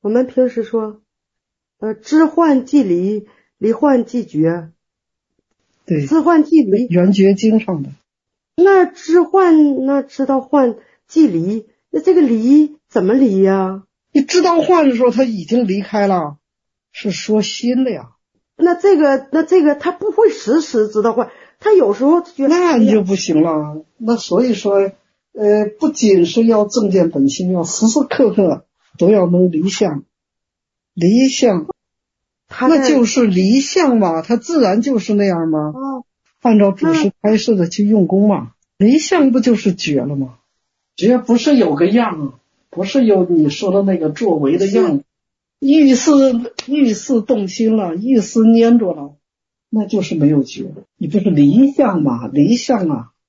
我们平时说，知幻即离，离幻即觉。 对， 知幻即离， 圆觉经上的。 那知幻，那知道幻即离，那这个离怎么离呀？ 你知道幻的时候，他已经离开了，是说心的呀。 那这个他不会时时知道幻，他有时候觉得那你就不行了。那所以说，不仅是要正见本心，要时时刻刻都要能离相，离相，那就是离相嘛，它自然就是那样吗？按照祖师开示的去用功嘛，离相不就是觉了吗？觉不是有个样，不是有你说的那个作为的样，欲思动心了，欲思粘着了，那就是没有觉。你不是离相嘛？离相啊，